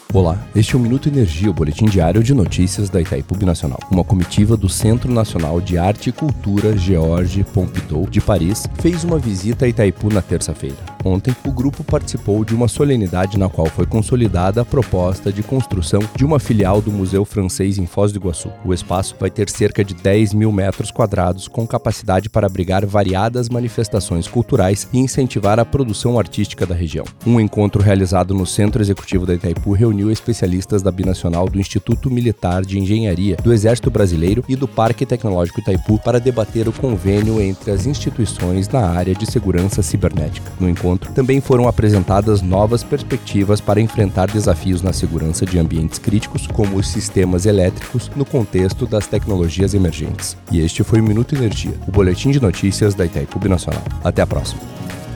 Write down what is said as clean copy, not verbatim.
Olá, este é o Minuto Energia, o boletim diário de notícias da Itaipu Binacional. Uma comitiva do Centro Nacional de Arte e Cultura Georges Pompidou, de Paris, fez uma visita a Itaipu na terça-feira. Ontem, o grupo participou de uma solenidade na qual foi consolidada a proposta de construção de uma filial do Museu Francês em Foz do Iguaçu. O espaço vai ter cerca de 10 mil metros quadrados, com capacidade para abrigar variadas manifestações culturais e incentivar a produção artística da região. Um encontro realizado no Centro Executivo da Itaipu reuniu especialistas da Binacional do Instituto Militar de Engenharia, do Exército Brasileiro e do Parque Tecnológico Itaipu para debater o convênio entre as instituições na área de segurança cibernética. No encontro, também foram apresentadas novas perspectivas para enfrentar desafios na segurança de ambientes críticos, como os sistemas elétricos, no contexto das tecnologias emergentes. E este foi o Minuto Energia, o boletim de notícias da Itaipu Binacional. Até a próxima.